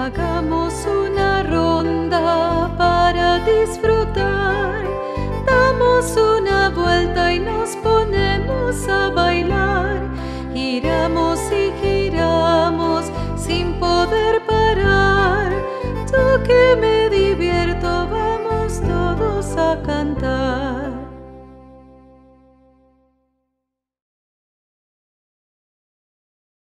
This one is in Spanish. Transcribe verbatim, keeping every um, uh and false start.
Hagamos una ronda para disfrutar. Damos una vuelta y nos ponemos a bailar. Giramos